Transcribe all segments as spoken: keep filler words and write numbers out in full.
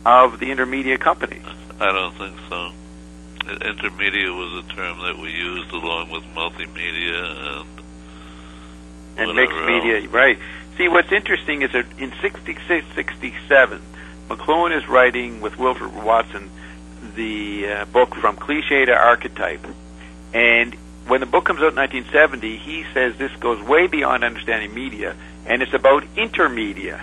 of the intermedia companies. I don't think so. Intermedia was a term that we used along with multimedia and and mixed media, else. Right. See, what's interesting is that in sixty-six, sixty-seven, McLuhan is writing with Wilfred Watson the uh, book From Cliché to Archetype. And when the book comes out in nineteen seventy, he says this goes way beyond understanding media, and it's about intermedia.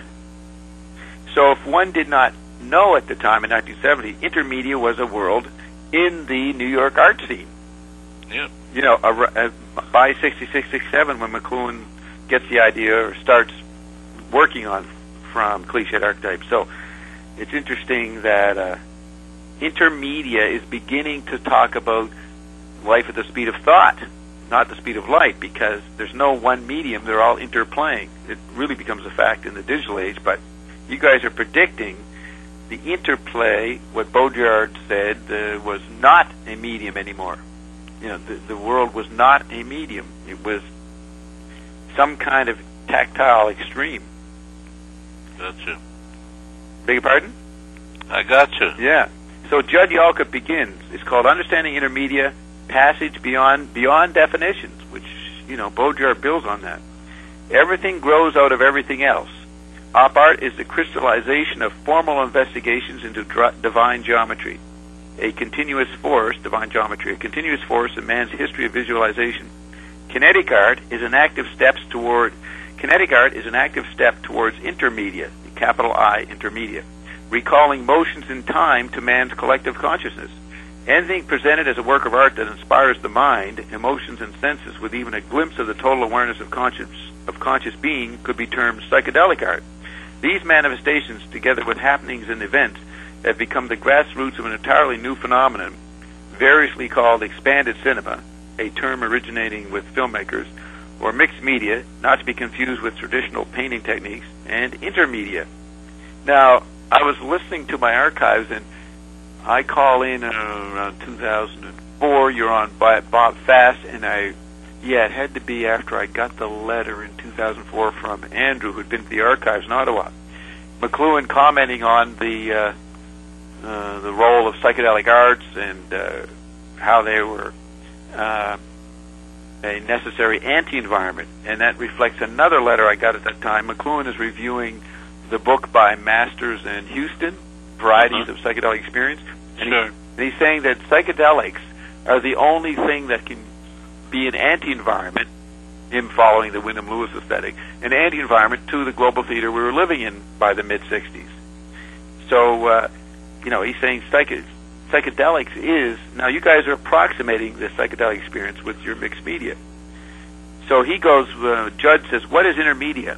So if one did not know at the time in nineteen seventy, intermedia was a world in the New York art scene. Yeah. You know, uh, by sixty-six, sixty-seven, when McLuhan gets the idea or starts working on From Cliché to Archetype. So it's interesting that uh, intermedia is beginning to talk about life at the speed of thought, not the speed of light, because there's no one medium. They're all interplaying. It really becomes a fact in the digital age, but you guys are predicting the interplay, what Baudrillard said, uh, was not a medium anymore. You know, the, the world was not a medium. It was some kind of tactile extreme. Gotcha. Beg your pardon? I gotcha. Yeah. So Judd Yalkut begins. It's called Understanding Intermedia, Passage Beyond Beyond Definitions, which, you know, Baudrillard builds on that. Everything grows out of everything else. Op art is the crystallization of formal investigations into dr- divine geometry, a continuous force, divine geometry, a continuous force in man's history of visualization. Kinetic art is an active steps toward kinetic art is an active step towards intermedia, capital I, intermedia, recalling motions in time to man's collective consciousness. Anything presented as a work of art that inspires the mind, emotions, and senses with even a glimpse of the total awareness of conscious of conscious being could be termed psychedelic art. These manifestations, together with happenings and events, have become the grassroots of an entirely new phenomenon, variously called expanded cinema, a term originating with filmmakers, or mixed media, not to be confused with traditional painting techniques, and intermedia. Now, I was listening to my archives, and I call in uh, around two thousand four. You're on Bob Fast, and I, yeah, it had to be after I got the letter in two thousand four from Andrew, who'd been to the archives in Ottawa. McLuhan commenting on the uh, uh, the role of psychedelic arts and uh, how they were uh, a necessary anti-environment, and that reflects another letter I got at that time. McLuhan is reviewing the book by Masters and Houston, Varieties uh-huh. of Psychedelic Experience, and, sure. he, and he's saying that psychedelics are the only thing that can be an anti-environment, him following the Wyndham Lewis aesthetic, an anti-environment to the global theater we were living in by the mid-sixties. So, uh, you know, he's saying psych- psychedelics is, now you guys are approximating the psychedelic experience with your mixed media. So he goes, uh, Judd says, what is intermedia?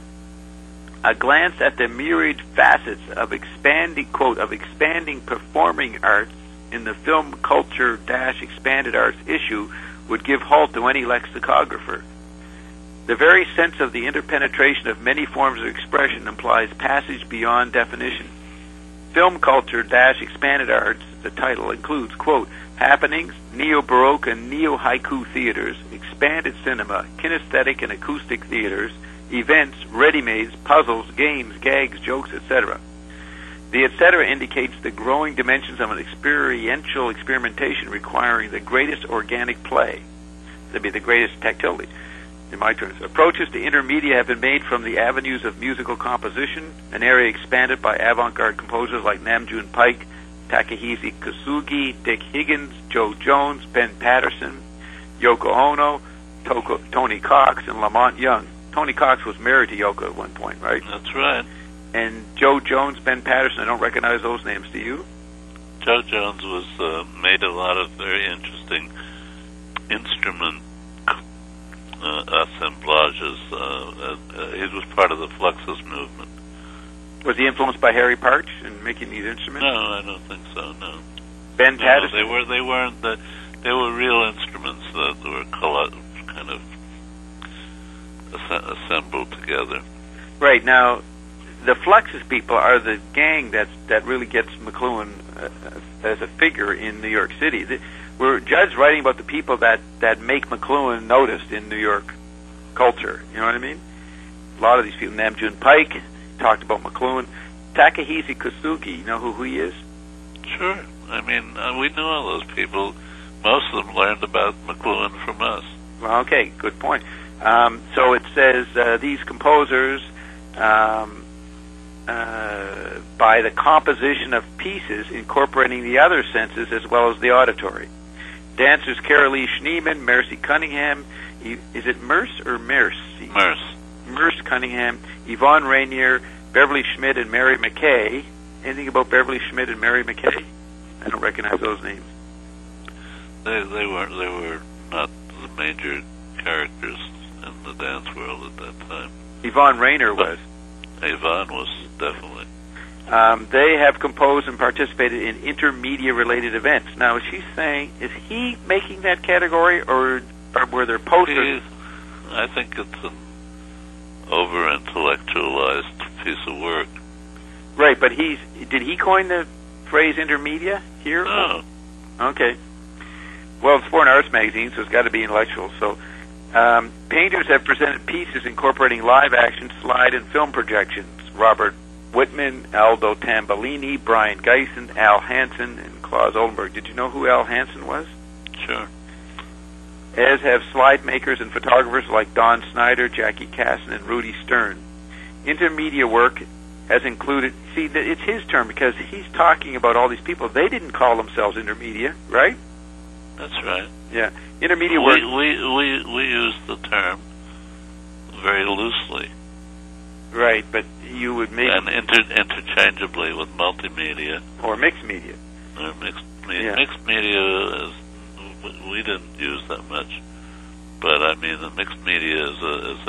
A glance at the myriad facets of expanding, quote, of expanding performing arts in the film culture dash expanded arts issue would give halt to any lexicographer. The very sense of the interpenetration of many forms of expression implies passage beyond definition. Film culture dash expanded arts, the title includes, quote, happenings, neo-baroque and neo-haiku theaters, expanded cinema, kinesthetic and acoustic theaters, events, ready-mades, puzzles, games, gags, jokes, et cetera. The et cetera indicates the growing dimensions of an experiential experimentation requiring the greatest organic play. That'd be the greatest tactility, in my terms. Approaches to intermedia have been made from the avenues of musical composition, an area expanded by avant-garde composers like Namjoon Pike, Takehisi Kosugi, Dick Higgins, Joe Jones, Ben Patterson, Yoko Ono, Toko, Tony Cox, and Lamont Young. Tony Cox was married to Yoko at one point, right? That's right. And Joe Jones, Ben Patterson, I don't recognize those names. Do you? Joe Jones was uh, made a lot of very interesting instrument uh, assemblages. Uh, uh, uh, he was part of the Fluxus movement. Was he influenced by Harry Partch in making these instruments? No, I don't think so. No. Ben no, Patterson. They were. They weren't. The, they were real instruments that were kind of assembled together. Right. Now, the Fluxus people are the gang that's, that really gets McLuhan uh, as a figure in New York City. The, we're Judd's writing about the people that, that make McLuhan noticed in New York culture. You know what I mean? A lot of these people, Namjoon Pike talked about McLuhan. Takahisa Kosugi. You know who, who he is? Sure. I mean, uh, we knew all those people. Most of them learned about McLuhan from us. Well, okay, good point. Um, so it says uh, these composers, um, uh, by the composition of pieces incorporating the other senses as well as the auditory. Dancers Carolee Schneeman, Mercy Cunningham, e- is it Merce or Mercy? Merce. Merce Cunningham, Yvonne Rainier, Beverly Schmidt, and Mary McKay. Anything about Beverly Schmidt and Mary McKay? I don't recognize those names. They they were they were not the major characters in the dance world at that time. Yvonne Rainier was. Yvonne was definitely. Um, they have composed and participated in intermedia-related events. Now, is she saying, is he making that category, or, or were there posters? He, I think it's an over-intellectualized piece of work. Right, but he's did he coin the phrase intermedia here? No. Okay. Well, it's for an arts magazine, so it's got to be intellectual. So, um, painters have presented pieces incorporating live action, slide, and film projections. Robert Whitman, Aldo Tambolini, Brian Geisen, Al Hansen, and Klaus Oldenburg. Did you know who Al Hansen was? Sure. As have slide makers and photographers like Don Snyder, Jackie Kasson, and Rudy Stern. Intermedia work has included, see, it's his term because he's talking about all these people. They didn't call themselves intermedia, right? That's right. Yeah. Intermedia we, work. We, we, we use the term very loosely. Right, but you would make... And inter- interchangeably with multimedia. Or mixed media. Or mixed media. Yeah. Mixed media is... We didn't use that much. But, I mean, the mixed media is a, is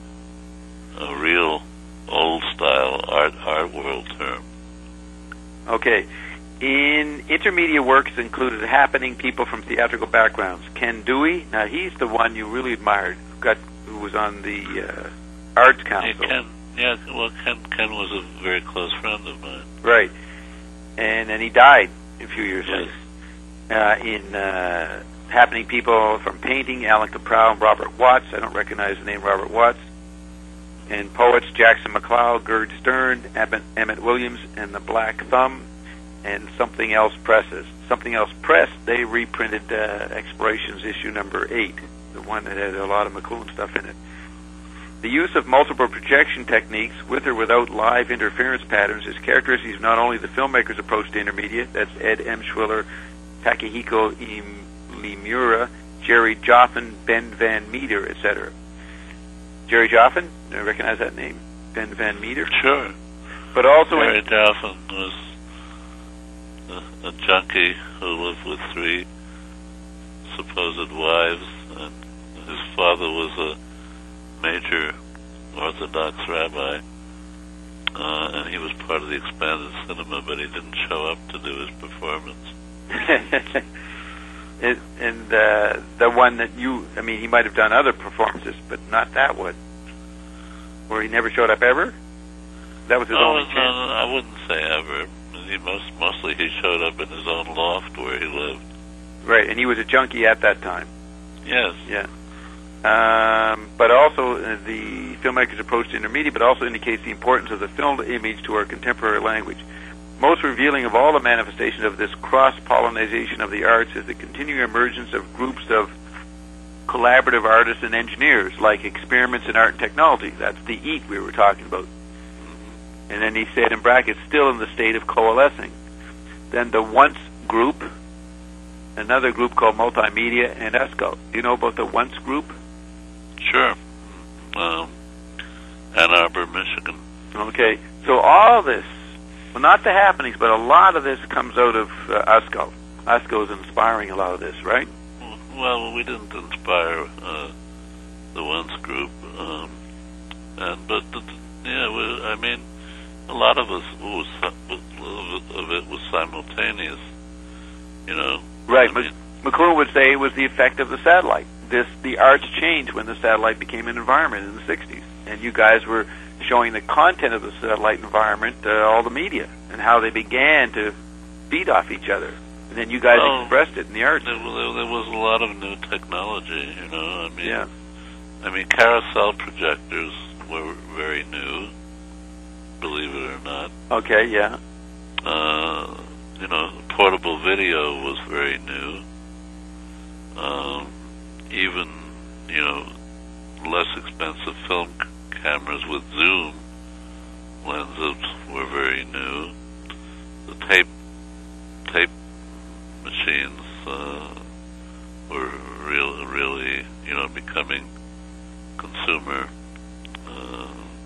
a, a real old-style art, art world term. Okay. In intermedia works included happening people from theatrical backgrounds. Ken Dewey, now he's the one you really admired, who, got, who was on the uh, Arts Council. Yeah, Ken, yeah, well, Ken, Ken was a very close friend of mine. Right. And then he died a few years Yes. later. Uh, in uh, happening people from painting, Alan Caprow and Robert Watts. I don't recognize the name Robert Watts. And poets, Jackson McLeod, Gerd Stern, Emmett, Emmett Williams, and the Black Thumb, and Something Else Presses. Something Else Press, they reprinted uh, Explorations issue number eight, the one that had a lot of McLuhan stuff in it. The use of multiple projection techniques, with or without live interference patterns, is characteristic of not only the filmmaker's approach to intermedia, that's Ed M. Schwiller, Takahiko Imimura, Jerry Joffin, Ben Van Meter, et cetera. Jerry Joffin, I recognize that name, Ben Van Meter. Sure. But also Jerry in, Joffin was a, a junkie who lived with three supposed wives, and his father was a major Orthodox rabbi, uh, and he was part of the expanded cinema, but he didn't show up to do his performance. and and uh, the one that you, I mean, he might have done other performances, but not that one, where he never showed up ever. That was his no, only no, chance. no, I wouldn't say ever. He most mostly he showed up in his own loft where he lived. Right, and he was a junkie at that time. Yes. Yeah. Um, but also uh, the filmmaker's approach to intermedia, but also indicates the importance of the film image to our contemporary language. Most revealing of all the manifestations of this cross-pollination of the arts is the continuing emergence of groups of collaborative artists and engineers, like Experiments in Art and Technology. That's the EAT we were talking about. And then he said in brackets, still in the state of coalescing. Then the Once group, another group called Multimedia, and ESCO. Do you know about the Once group? Sure. Um, Ann Arbor, Michigan. Okay. So all this, well, not the happenings, but a lot of this comes out of uh, ESCO. ESCO is inspiring a lot of this, right? Well, we didn't inspire uh, the Once group, um, and but the, yeah, we, I mean, a lot of us was of it was simultaneous, you know. Right. I mean, McLuhan would say it was the effect of the satellite. This the arts changed when the satellite became an environment in the sixties, and you guys were showing the content of the satellite environment, uh, all the media, and how they began to feed off each other. And then you guys well, expressed it in the arts. There, there, there was a lot of new technology, you know. I mean, yeah. I mean, carousel projectors were very new. believe it or not. Okay, yeah. Uh, you know, portable video was very new. Um, even, you know, less expensive film c- cameras with zoom lenses were very new. The tape tape machines uh, were real, really, you know, becoming consumer uh,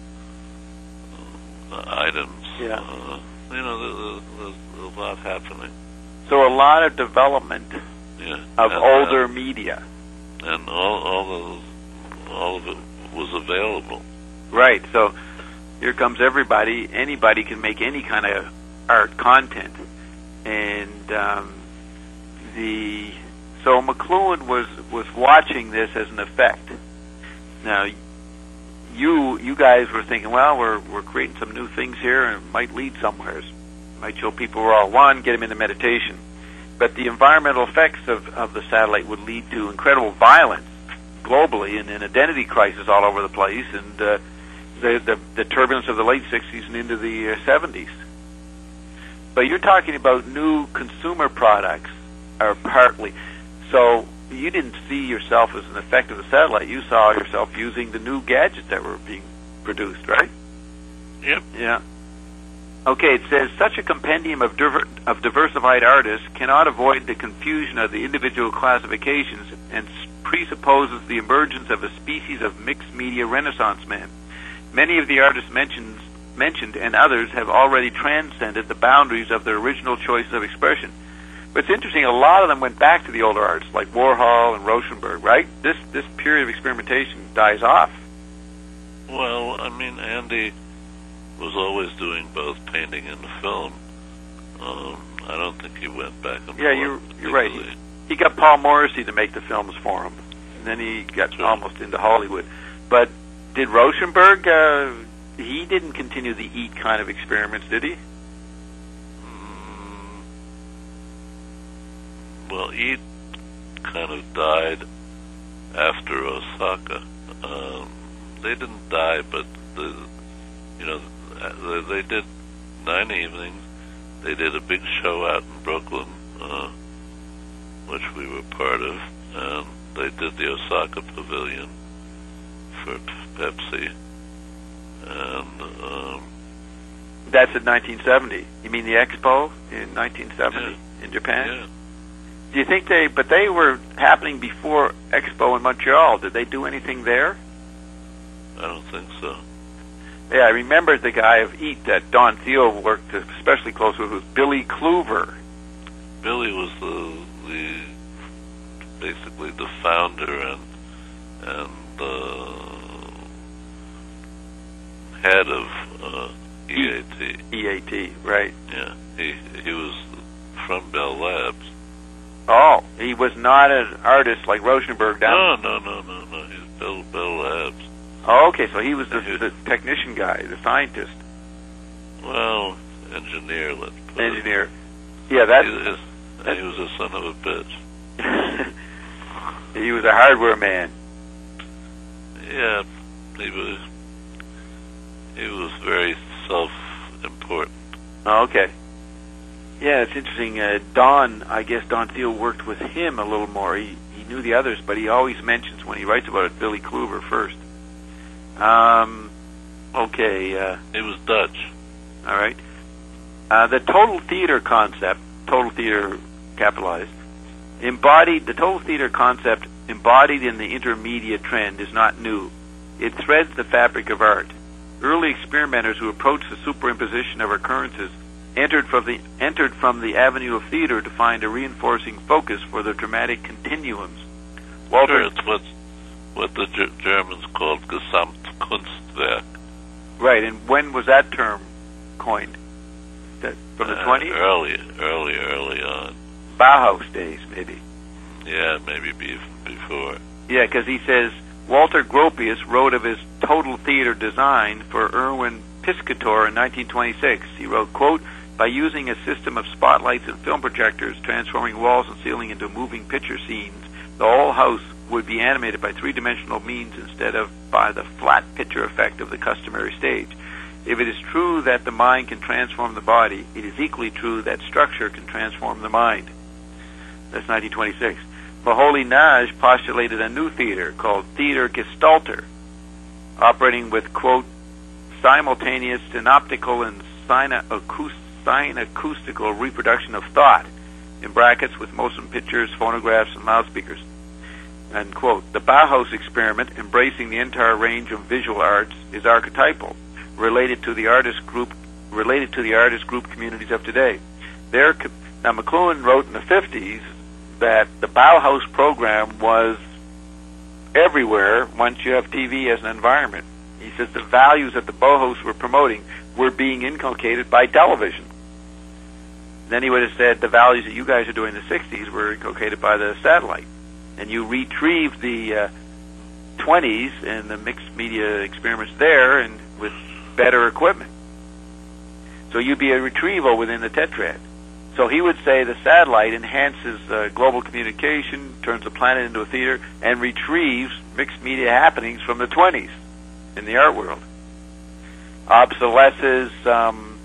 uh, items. Yeah. Uh, you know, there, there's a lot happening. So a lot of development Yeah. of and, older uh, media. and all all of all of it was available. Right. So here comes everybody. Anybody can make any kind of art content, and um, the so McLuhan was was watching this as an effect. Now, you you guys were thinking, well, we're we're creating some new things here, and it might lead somewhere. It might show people we're all one, get them into meditation. But the environmental effects of, of the satellite would lead to incredible violence globally and an identity crisis all over the place, and uh, the, the the turbulence of the late sixties and into the uh, seventies. But you're talking about new consumer products, or partly. So you didn't see yourself as an effect of the satellite. You saw yourself using the new gadgets that were being produced, right? Yep. Yeah. Okay, it says, such a compendium of, diver- of diversified artists cannot avoid the confusion of the individual classifications and presupposes the emergence of a species of mixed media renaissance man. Many of the artists mentioned, mentioned and others have already transcended the boundaries of their original choice of expression. But it's interesting, a lot of them went back to the older arts, like Warhol and Rauschenberg, right? This, this period of experimentation dies off. Well, I mean, Andy was always doing both painting and film. Um, I don't think he went back and Yeah, forth. you're, you're right. He, he got Paul Morrissey to make the films for him, and then he got Sure. almost into Hollywood. But did Rauschenberg, uh, he didn't continue the Eat kind of experiments, did he? Mm, well, Eat kind of died after Osaka. Um, they didn't die, but the, you know, they, they did nine evenings. They did a big show out in Brooklyn, uh, which we were part of, and they did the Osaka Pavilion for Pepsi, and um, That's in nineteen seventy. You mean the Expo in nineteen seventy yeah, in Japan? yeah. Do you think they, but they were happening before Expo in Montreal. Did they do anything there? I don't think so. Yeah, I remember the guy of Eat that Don Theo worked especially close with was Billy Kluver. Billy was the the basically the founder and and the head of uh, E A T. E A T, right. Yeah, he he was from Bell Labs. Oh, he was not an artist like Rauschenberg down. No, no, no, no, no. He's Bell Bell Labs. Oh, okay, so he was the, the technician guy, the scientist, Well, engineer, let's put engineer. it. Yeah, that. He, is, he was a son of a bitch. He was a hardware man. Yeah, he was. He was very self-important. Oh, okay. Yeah, it's interesting. Uh, Don, I guess Don Theo worked with him a little more. He he knew the others, but he always mentions when he writes about it Billy Kluver first. Um, okay. Uh, He was Dutch. all right. Uh, the total theater concept, total theater capitalized, embodied the total theater concept embodied in the intermedia trend is not new. It threads the fabric of art. Early experimenters who approached the superimposition of occurrences entered from the entered from the avenue of theater to find a reinforcing focus for the dramatic continuums. Walter, Sure, it's what's, what the G- Germans called Gesamtkunstwerk. right? And when was that term coined? That, from the Uh, twenties, Early, early, early on. Bauhaus days, maybe. Yeah, maybe be, before. Yeah, because he says Walter Gropius wrote of his total theater design for Erwin Piscator in nineteen twenty-six. He wrote, quote, by using a system of spotlights and film projectors, transforming walls and ceiling into moving picture scenes, the whole house would be animated by three-dimensional means instead of by the flat picture effect of the customary stage. If it is true that the mind can transform the body, it is equally true that structure can transform the mind. That's nineteen twenty-six. Moholy-Nagy postulated a new theater called Theater Gestalter, operating with, quote, simultaneous synoptical and synacoustical reproduction of thought, in brackets with motion pictures, phonographs, and loudspeakers. And quote, the Bauhaus experiment, embracing the entire range of visual arts, is archetypal, related to the artist group, related to the artist group communities of today. There, now McLuhan wrote in the fifties that the Bauhaus program was everywhere once you have T V as an environment. He says the values that the Bauhaus were promoting were being inculcated by television. Then he would have said the values that you guys are doing in the sixties were inculcated by the satellite. And you retrieved the uh, twenties and the mixed media experiments there and with better equipment. So you'd be a retrieval within the tetrad. So he would say the satellite enhances uh, global communication, turns the planet into a theater, and retrieves mixed media happenings from the twenties in the art world. Obsolesces um,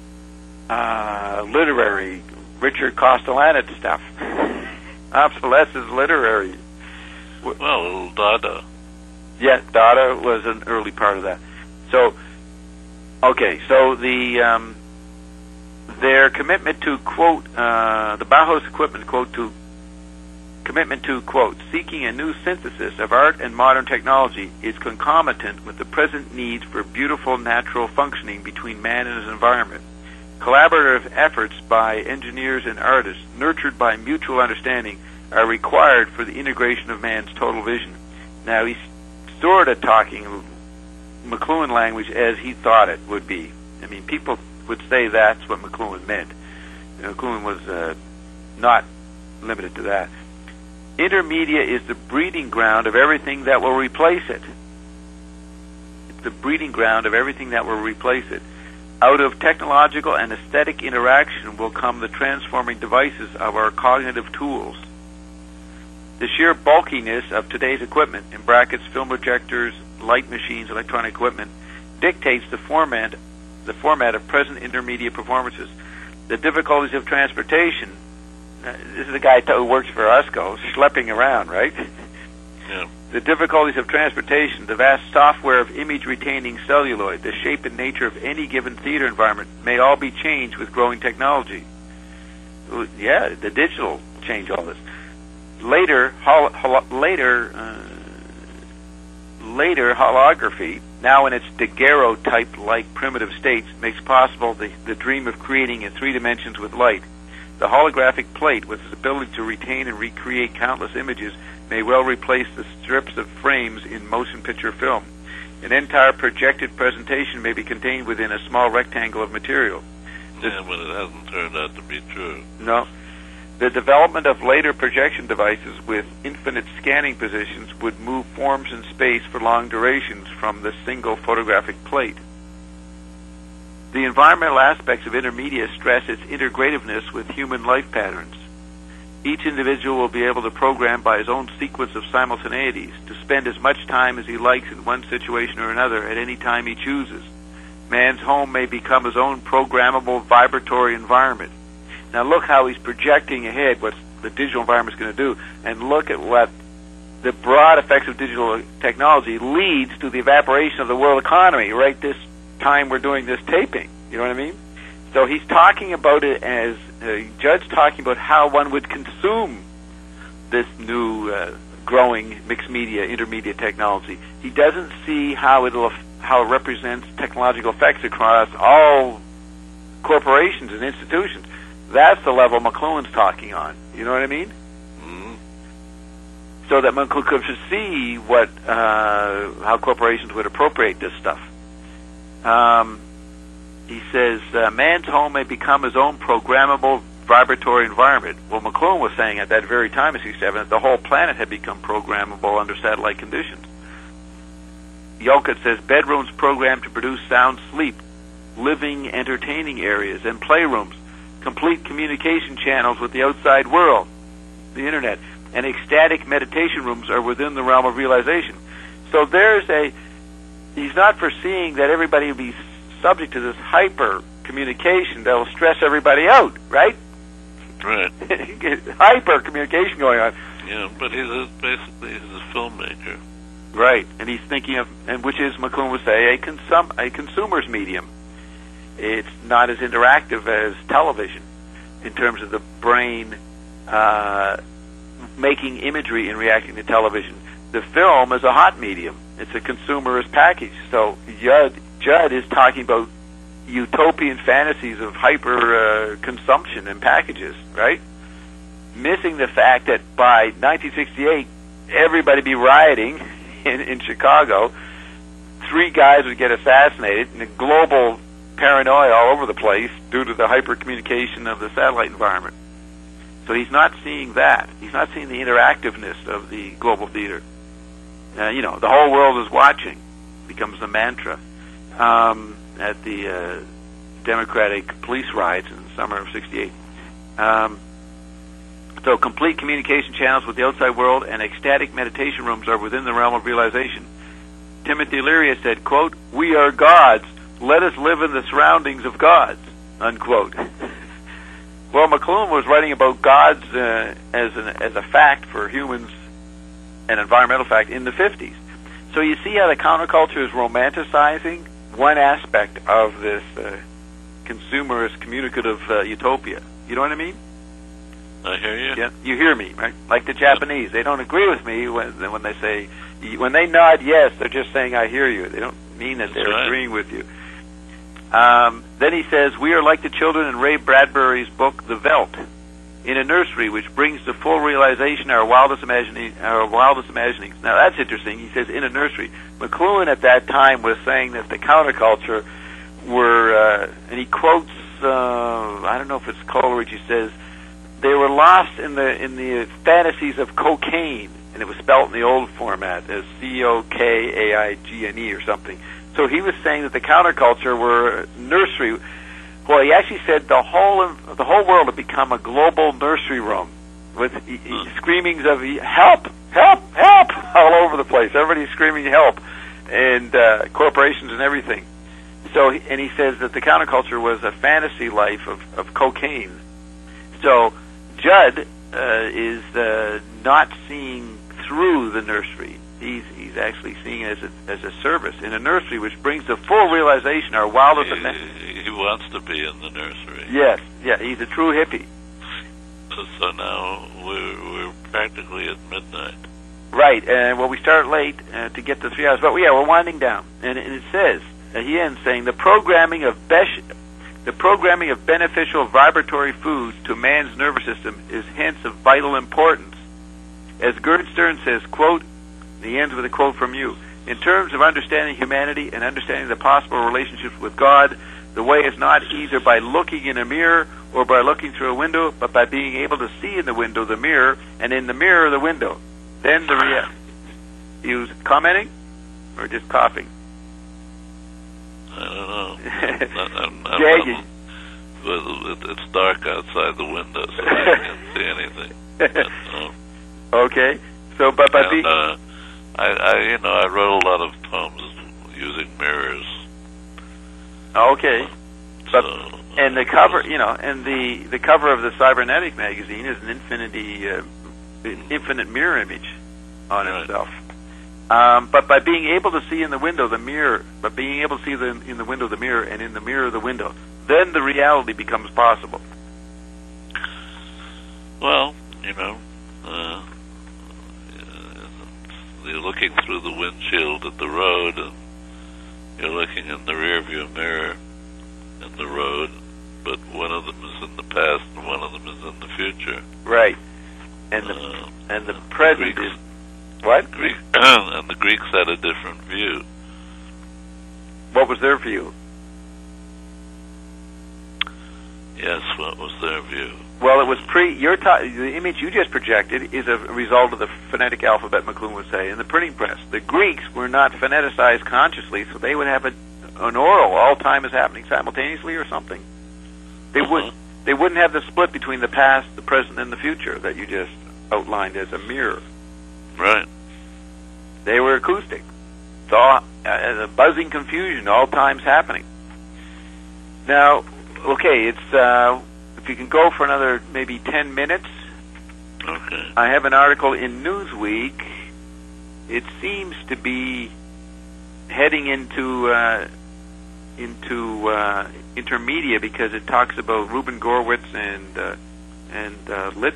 uh, literary, Richard Castellaneta stuff. Obsolesces literary. Well, Dada. Yes, Dada was an early part of that. So, okay, so the um, their commitment to, quote, uh, the Bauhaus equipment, quote, to commitment to, quote, seeking a new synthesis of art and modern technology is concomitant with the present need for beautiful natural functioning between man and his environment. Collaborative efforts by engineers and artists, nurtured by mutual understanding, are required for the integration of man's total vision. Now, he's sort of talking McLuhan language as he thought it would be. I mean, people would say that's what McLuhan meant. You know, McLuhan was uh, not limited to that. Intermedia is the breeding ground of everything that will replace it. It's the breeding ground of everything that will replace it. Out of technological and aesthetic interaction will come the transforming devices of our cognitive tools. The sheer bulkiness of today's equipment, in brackets, film projectors, light machines, electronic equipment, dictates the format, the format of present intermediate performances. The difficulties of transportation, uh, this is a guy who works for U S C O, schlepping around, right? Yeah. The difficulties of transportation, the vast software of image-retaining celluloid, the shape and nature of any given theater environment may all be changed with growing technology. Yeah, the digital change all this. Later, hol- hol- later, uh, later holography, now in its daguerreotype-like primitive states, makes possible the, the dream of creating in three dimensions with light. The holographic plate, with its ability to retain and recreate countless images, may well replace the strips of frames in motion picture film. An entire projected presentation may be contained within a small rectangle of material. Yeah, but it hasn't turned out to be true. No. The development of later projection devices with infinite scanning positions would move forms in space for long durations from the single photographic plate. The environmental aspects of intermedia stress its integrativeness with human life patterns. Each individual will be able to program by his own sequence of simultaneities to spend as much time as he likes in one situation or another at any time he chooses. Man's home may become his own programmable vibratory environment. Now look how he's projecting ahead what the digital environment is going to do, and look at what the broad effects of digital technology leads to the evaporation of the world economy right this time we're doing this taping. You know what I mean? So he's talking about it as a judge talking about how one would consume this new uh, growing mixed media, intermediate technology. He doesn't see how it'll how it represents technological effects across all corporations and institutions. That's the level McLuhan's talking on. You know what I mean? Mm-hmm. So that McLuhan could see what uh, how corporations would appropriate this stuff. Um, he says, uh, man's home may become his own programmable vibratory environment. Well, McLuhan was saying at that very time in sixty-seven that the whole planet had become programmable under satellite conditions. Yolkut says, bedrooms programmed to produce sound sleep, living, entertaining areas, and playrooms, complete communication channels with the outside world, the internet, and ecstatic meditation rooms are within the realm of realization. So there's a, he's not foreseeing that everybody will be subject to this hyper communication that will stress everybody out, right? Right. Hyper communication going on. Yeah, but he's a, basically he's a filmmaker. Right, and he's thinking of, and which is, McLuhan would say, a consum a consumer's medium. It's not as interactive as television in terms of the brain uh, making imagery and reacting to television. The film is a hot medium. It's a consumerist package. So Judd, Judd is talking about utopian fantasies of hyper uh, consumption and packages, right? Missing the fact that by nineteen sixty-eight, everybody be rioting in, in Chicago. Three guys would get assassinated, and a global paranoia all over the place due to the hyper communication of the satellite environment. So he's not seeing that. He's not seeing the interactiveness of the global theater. Uh, you know, the whole world is watching becomes the mantra. Um, at the uh, Democratic police riots in the summer of sixty-eight. Um, so complete communication channels with the outside world and ecstatic meditation rooms are within the realm of realization. Timothy Leary said, quote, "We are gods. Let us live in the surroundings of gods," unquote. Well, McLuhan was writing about gods uh, as, an, as a fact for humans, an environmental fact, in the fifties. So you see how the counterculture is romanticizing one aspect of this uh, consumerist, communicative uh, utopia. You know what I mean? I hear you. Yeah, you hear me, right? Like the Japanese, they don't agree with me when when they say, when they nod yes, they're just saying I hear you. They don't mean that That's they're right. agreeing with you. Um, then he says, we are like the children in Ray Bradbury's book, The Veldt, in a nursery which brings to full realization our wildest imagining, our wildest imaginings. Now that's interesting. He says in a nursery. McLuhan at that time was saying that the counterculture were, uh, and he quotes, uh, I don't know if it's Coleridge. He says they were lost in the in the fantasies of cocaine, and it was spelt in the old format as C O K A I G N E or something. So he was saying that the counterculture were nursery. Well, he actually said the whole the whole world had become a global nursery room with e- e- screamings of help, help, help all over the place. Everybody's screaming help, and uh, corporations and everything. So, and he says that the counterculture was a fantasy life of, of cocaine. So, Judd uh, is uh, not seeing through the nursery. He's he's actually seeing it as a, as a service in a nursery, which brings to full realization our wildest. He, he wants to be in the nursery. Yes, yeah, he's a true hippie. So now we're we're practically at midnight. Right, and well, we start late uh, to get to three hours, but yeah, we're winding down, and, and it says uh, he ends saying the programming of besh, the programming of beneficial vibratory foods to man's nervous system is hence of vital importance. As Gerd Stern says, quote. He ends with a quote from you. In terms of understanding humanity and understanding the possible relationships with God, the way is not either by looking in a mirror or by looking through a window, but by being able to see in the window the mirror, and in the mirror the window. Then the rea- You commenting or just coughing? I don't know. I'm, I'm, Gagging. I'm, it's dark outside the window, so I can't see anything. But, um, okay. So, but by and, being... uh, I, I, you know, I wrote a lot of poems using mirrors. Okay. But, So, and the cover, you know, and the, the cover of the Cybernetic magazine is an infinity, uh, an infinite mirror image on Right. itself. Um, but by being able to see in the window the mirror, but being able to see the, in the window the mirror, and in the mirror the window, then the reality becomes possible. Well, you know, uh, you're looking through the windshield at the road, and you're looking in the rearview mirror in the road, but one of them is in the past and one of them is in the future. Right. And the Uh, and the present Greeks, is what? Greek, and the Greeks had a different view. What was their view? Yes, what was their view? Well, it was pre. Your ta- the image you just projected is a result of the phonetic alphabet, McLuhan would say, in the printing press. The Greeks were not phoneticized consciously, so they would have a, an oral. All time is happening simultaneously, or something. They Uh-huh. would. They wouldn't have the split between the past, the present, and the future that you just outlined as a mirror. Right. They were acoustic. It's all uh, a buzzing confusion. All times happening. Now, okay, it's uh, if you can go for another maybe ten minutes. Okay. I have an article in Newsweek. It seems to be heading into uh, into uh, intermedia because it talks about Reuben Gorwitz and uh, and uh, Lit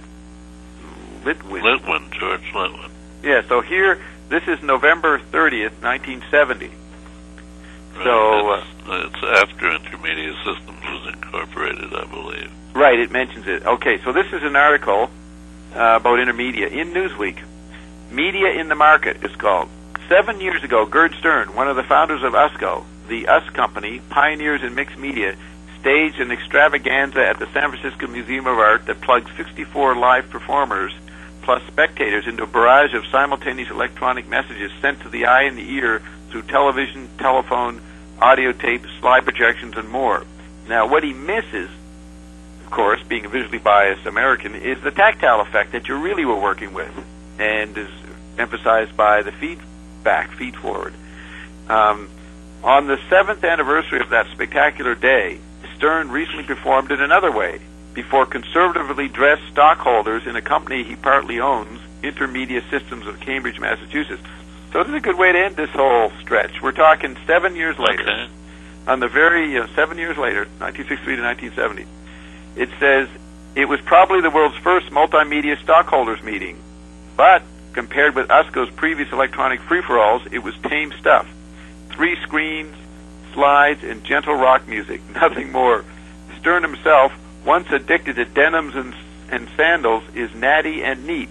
Litwin. Litwin, George Litwin. Yeah. So here, this is November thirtieth, nineteen seventy. Right. So uh, it's, it's after Intermedia Systems was incorporated, I believe. Right. It mentions it. Okay. So this is an article uh, about intermedia in Newsweek. Media in the Market is called. Seven years ago, Gerd Stern, one of the founders of USCO, the US Company, pioneers in mixed media, staged an extravaganza at the San Francisco Museum of Art that plugged sixty-four live performers plus spectators into a barrage of simultaneous electronic messages sent to the eye and the ear through television, telephone, audio tape, slide projections, and more. Now, what he misses, of course, being a visually biased American, is the tactile effect that you really were working with, and is emphasized by the feedback, feed-forward. Um, on the seventh anniversary of that spectacular day, Stern recently performed in another way, before conservatively dressed stockholders in a company he partly owns, Intermedia Systems of Cambridge, Massachusetts. So this is a good way to end this whole stretch. We're talking seven years later. Okay. On the very, uh, seven years later, nineteen sixty-three to nineteen seventy, it says, it was probably the world's first multimedia stockholders meeting, but compared with USCO's previous electronic free-for-alls, it was tame stuff. Three screens, slides, and gentle rock music, nothing more. Stern himself, once addicted to denims and, and sandals, is natty and neat.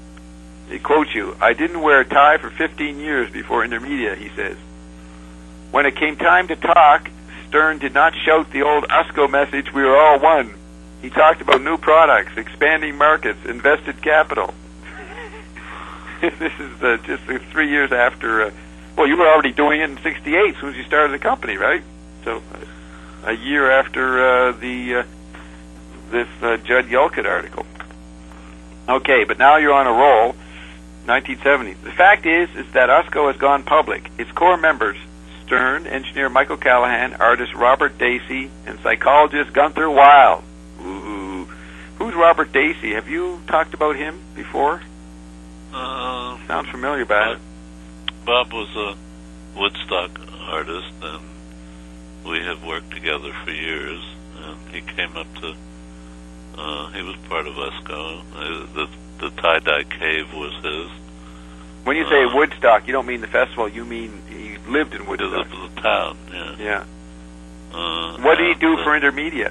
He quotes you, I didn't wear a tie for fifteen years before Intermedia, he says. When it came time to talk, Stern did not shout the old USCO message, we are all one. He talked about new products, expanding markets, invested capital. This is uh, just uh, three years after, uh, well, you were already doing it in sixty-eight as soon as you started the company, right? So uh, a year after uh, the uh, this uh, Judd Yelkut article. Okay, but now you're on a roll, nineteen seventy. The fact is, is that USCO has gone public. Its core members, Stern, engineer Michael Callahan, artist Robert Dacey, and psychologist Gunther Weil. Ooh. Who's Robert Dacey? Have you talked about him before? Uh, Sounds familiar, Bob. Bob was a Woodstock artist, and we have worked together for years. And he came up to, uh, he was part of USCO. Uh, the the tie-dye cave was his. When you say uh, Woodstock, you don't mean the festival. You mean he lived in Woodstock. The, the town, yeah. Yeah. Uh, what did he do uh, for Intermedia?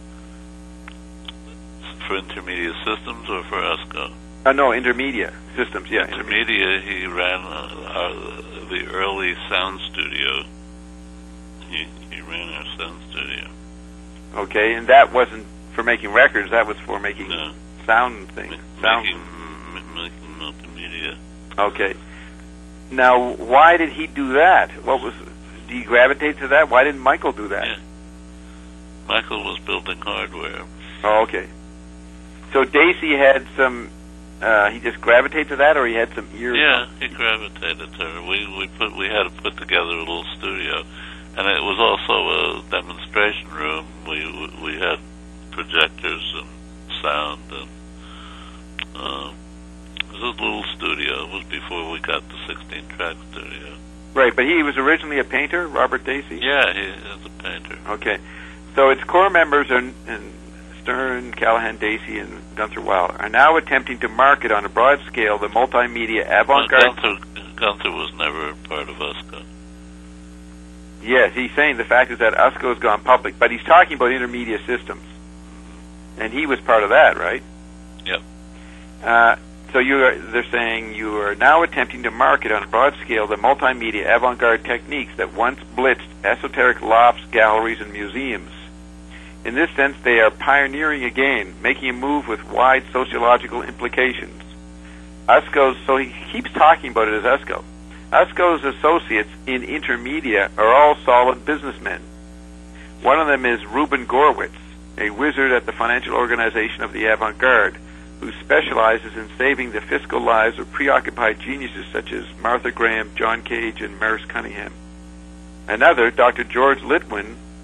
For Intermedia Systems or for USCO? Uh, no, Intermedia Systems, yeah. Intermedia, he ran uh, our, the early sound studio. He, he ran our sound studio. Okay, and that wasn't for making records, that was for making no. sound things. Ma- sound. Making, m- making multimedia. Okay. Now, why did he do that? What was, did he gravitate to that? Why didn't Michael do that? Yeah. Michael was building hardware. Oh, okay. So Dacey had some, uh, he just gravitated to that, or he had some ears? Yeah, he gravitated to it. We, we, put, we had to put together a little studio. And it was also a demonstration room. We, we, we had projectors and sound, and uh, it was a little studio. It was before we got the sixteen-track studio. Right, but he was originally a painter, Robert Dacey? Yeah, he is a painter. Okay. So its core members are and Stern, Callahan, Dacey, and Gunther Weil are now attempting to market on a broad scale the multimedia avant-garde... Well, Gunther, Gunther was never part of USCO. Yes, he's saying the fact is that USCO has gone public, but he's talking about Intermedia Systems. And he was part of that, right? Yep. Uh, so you are, they're saying you are now attempting to market on a broad scale the multimedia avant-garde techniques that once blitzed esoteric lofts, galleries, and museums. In this sense, they are pioneering again, making a move with wide sociological implications. USCO's, so he keeps talking about it as USCO. USCO's associates in Intermedia are all solid businessmen. One of them is Reuben Gorwitz, a wizard at the financial organization of the avant-garde, who specializes in saving the fiscal lives of preoccupied geniuses such as Martha Graham, John Cage, and Maurice Cunningham. Another, Doctor George Litwin,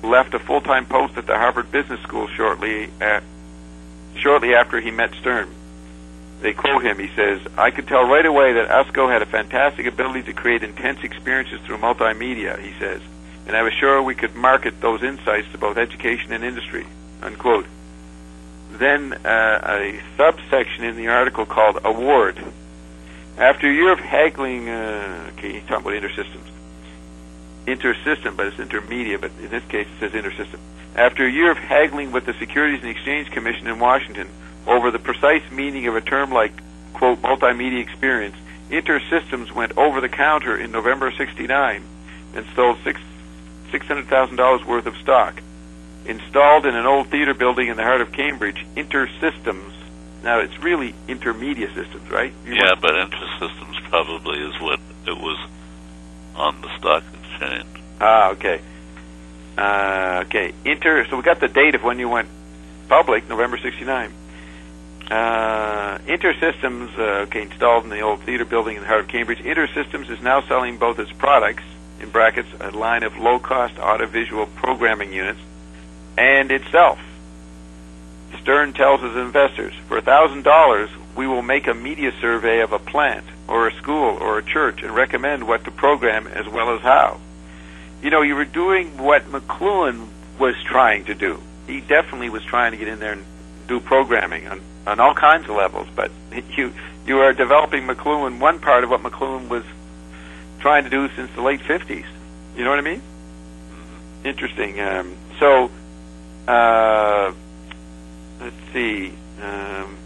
left a full-time post at the Harvard Business School shortly at, shortly after he met Stern. They quote him. He says, "I could tell right away that U S C O had a fantastic ability to create intense experiences through multimedia," he says, "and I was sure we could market those insights to both education and industry," unquote. Then uh, a subsection in the article called Award. After a year of haggling, uh, okay, he's talking about InterSystems. Intersystem, but it's intermedia, but in this case it says InterSystem. After a year of haggling with the Securities and Exchange Commission in Washington over the precise meaning of a term like, quote, multimedia experience, InterSystems went over the counter in November of sixty-nine and sold six six hundred thousand dollars worth of stock. Installed in an old theater building in the heart of Cambridge, InterSystems, now it's really Intermedia Systems, right? You yeah, want- but InterSystems probably is what it was on the stock exchange. Ah, okay. Uh, okay, Inter, so we got the date of when you went public, November sixty-nine. Uh, InterSystems, uh, okay, installed in the old theater building in the heart of Cambridge. InterSystems is now selling both its products, in brackets, a line of low-cost audiovisual programming units, and itself. Stern tells his investors, for one thousand dollars, we will make a media survey of a plant, or a school, or a church, and recommend what to program as well as how. You know, you were doing what McLuhan was trying to do. He definitely was trying to get in there and do programming on, on all kinds of levels, but you you are developing McLuhan, one part of what McLuhan was trying to do since the late fifties. You know what I mean? Interesting. Um, so, uh, let's see. Um,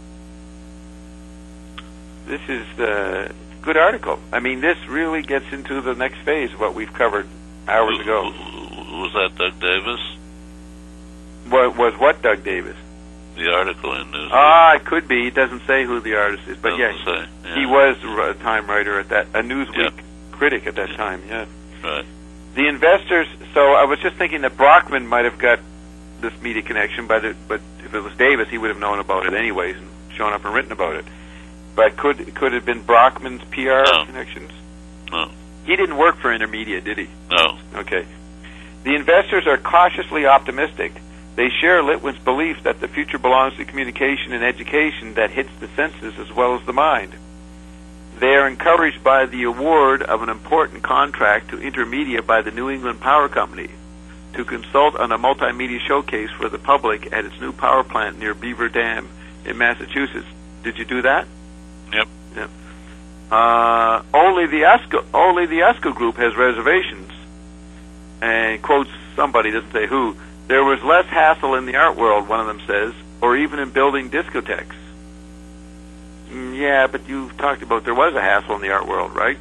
this is a good article. I mean, this really gets into the next phase of what we've covered hours was, ago. Was that Doug Davis? What was what Doug Davis? The article in Newsweek. Ah, it could be. It doesn't say who the artist is, but yeah, Doesn't say, yeah. he was a Time writer at that, a Newsweek Yeah. critic at that Yeah. time. Yeah. Right. The investors. So I was just thinking that Brockman might have got this media connection, but it, but if it was Davis, he would have known about it anyways and shown up and written about it. But could could it have been Brockman's P R No. connections? No. He didn't work for Intermedia, did he? No. Okay. The investors are cautiously optimistic. They share Litwin's belief that the future belongs to communication and education that hits the senses as well as the mind. They are encouraged by the award of an important contract to Intermedia by the New England Power Company to consult on a multimedia showcase for the public at its new power plant near Beaver Dam in Massachusetts. Did you do that? Yep. Yeah. Uh, only the ESCO, only the ESCO group has reservations, and quotes somebody, doesn't say who. There was less hassle in the art world, one of them says, or even in building discotheques. Mm, yeah, but you talked about there was a hassle in the art world, right?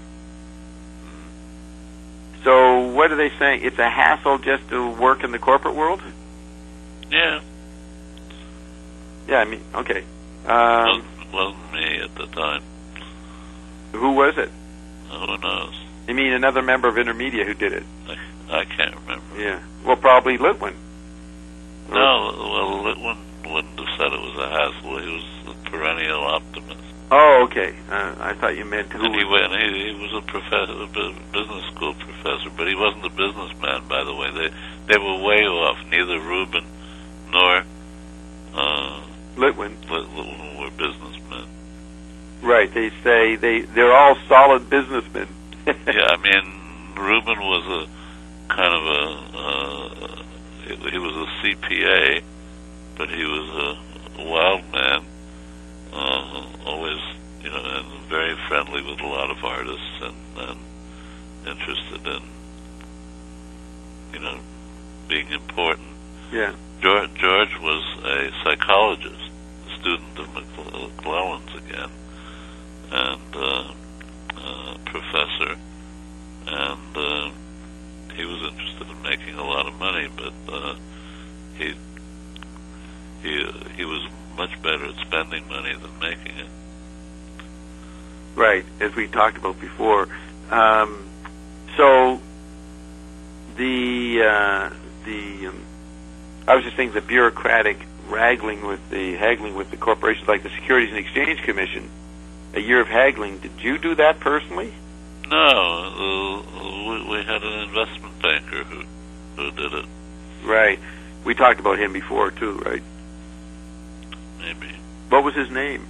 So what are they saying? It's a hassle just to work in the corporate world? Yeah. Yeah, I mean, okay. Um, wasn't, wasn't me at the time. who was it? Who knows? You mean another member of Intermedia who did it? I, I can't remember. Yeah. Well, probably Litwin. No, well, Litwin wouldn't have said it was a hassle. He was a perennial optimist. Oh, okay. Uh, I thought you meant who. And he went. He, he was a professor, a bu- business school professor, but he wasn't a businessman. By the way, they they were way off. Neither Rubin nor uh, Litwin. Lit- Litwin were businessmen. Right. They say they they're all solid businessmen. Yeah, I mean, Rubin was a kind of a. Uh, he, he was a C P A, but he was a wild man. Uh, always, you know, and very friendly with a lot of artists, and, and interested in, you know, being important. Yeah. George, George was a psychologist, a student of McClellan's again, and uh, uh, professor, and uh, he was interested in making a lot of money, but uh, he he he was much better at spending money than making it. Right, as we talked about before. Um, so the uh, the um, I was just thinking the bureaucratic wrangling with the haggling with the corporations, like the Securities and Exchange Commission. A year of haggling. Did you do that personally? No, uh, we, we had an investment banker who who did it. Right. We talked about him before, too, right? Maybe. What was his name?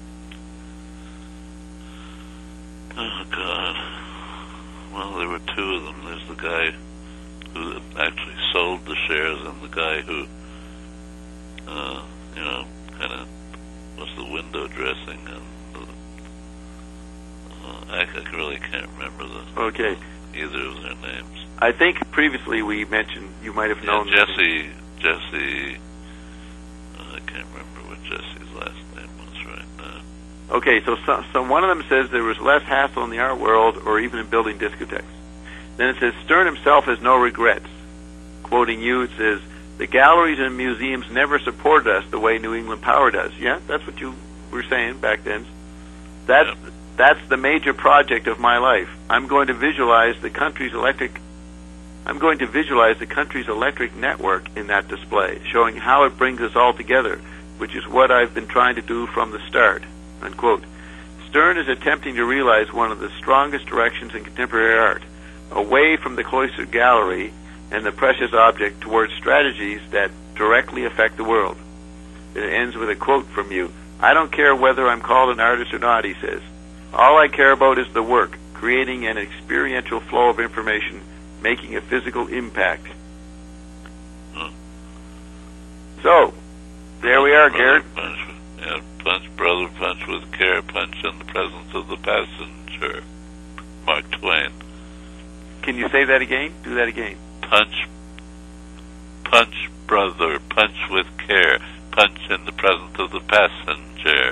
Oh, God. Well, there were two of them. There's the guy who actually sold the shares and the guy who, uh, you know, kind of was the window dressing. And the, uh, I, I really can't remember the Okay. either of their names. I think previously we mentioned, you might have Yeah, known... Jesse, Jesse, uh, I can't remember what Jesse's last name was right now. Okay, so, so so one of them says there was less hassle in the art world or even in building discotheques. Then it says Stern himself has no regrets. Quoting you, it says, the galleries and museums never supported us the way New England Power does. Yeah, that's what you were saying back then. That's, Yep. that's the major project of my life. I'm going to visualize the country's electric I'm going to visualize the country's electric network in that display, showing how it brings us all together, which is what I've been trying to do from the start. Unquote. Stern is attempting to realize one of the strongest directions in contemporary art, away from the cloistered gallery and the precious object towards strategies that directly affect the world. It ends with a quote from you. I don't care whether I'm called an artist or not, he says. All I care about is the work, creating an experiential flow of information, making a physical impact. Hmm. So, there we are, Brother Garrett. Punch, yeah, punch, brother, punch with care, punch in the presence of the passenger. Mark Twain. Can you say that again? Do that again. Punch, punch, brother, punch with care, punch in the presence of the passenger.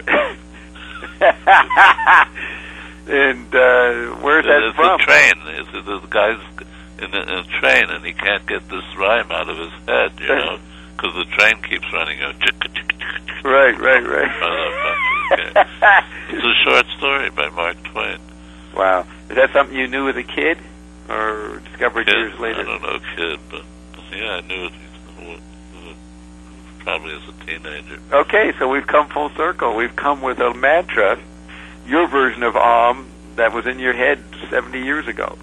And uh, where's that it's from? a train. It's, it's, the guy's in a, in a train, and he can't get this rhyme out of his head, you know, because the train keeps running. You know, right, right, right. It's a short story by Mark Twain. Wow. Is that something you knew as a kid, or discovered Kid, years later? I don't know, kid, but yeah, I knew it probably as a teenager. Okay, so we've come full circle. We've come with a mantra, your version of Om, that was in your head seventy years ago.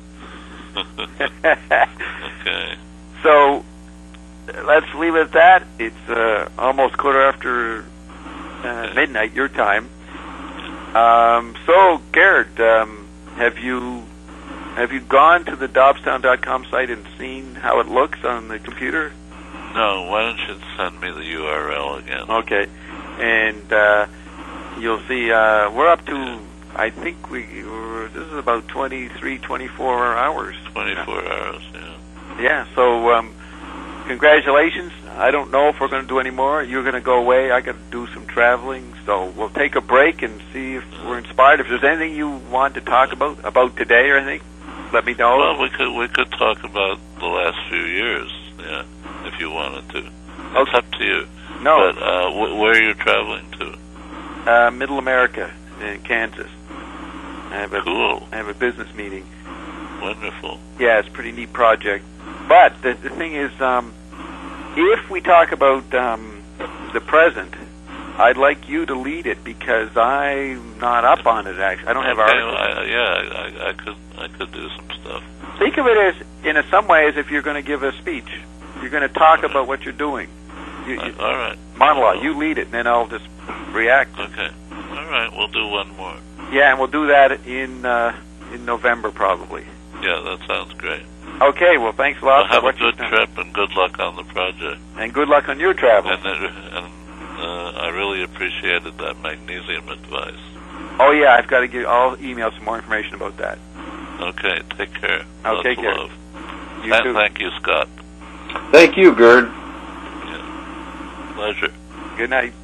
Okay. So, let's leave it at that. It's uh, almost quarter after uh, midnight, your time. Um, so, Garrett, um, have you have you gone to the Dobstown dot com site and seen how it looks on the computer? No, why don't you send me the U R L again? Okay. And uh, you'll see, uh, we're up to, I think we, we're, this is about twenty-three, twenty-four hours. twenty-four hours, yeah. Yeah, so um, congratulations. I don't know if we're going to do any more. You're going to go away. I got to do some traveling. So we'll take a break and see if we're inspired. If there's anything you want to talk about, about today or anything, let me know. Well, we could we could talk about the last few years, yeah, if you wanted to. It's Okay. up to you. No. But uh, wh- where are you traveling to? Uh, Middle America, in Kansas. I have a, Cool. I have a business meeting. Wonderful. Yeah, it's a pretty neat project. But the, the thing is, um, if we talk about um, the present, I'd like you to lead it because I'm not up on it. Actually, I don't have Okay, articles. I, yeah, I, I could I could do some stuff. Think of it as, in a, some ways, if you're going to give a speech, you're going to talk Okay. about what you're doing. You, Uh, you, all right. monologue. You lead it, and then I'll just react. Okay. All right. We'll do one more. Yeah, and we'll do that in uh, in November probably. Yeah, that sounds great. Okay. Well, thanks a lot Well, for have a what good you've done. trip and good luck on the project. And good luck on your travel. And, uh, and uh, I really appreciated that magnesium advice. Oh yeah, I've got to give. I'll email some more information about that. Okay. Take care. Okay, Lots of care. love. You Th- too. Thank you, Scott. Thank you, Gerd. Yeah. Pleasure. Good night.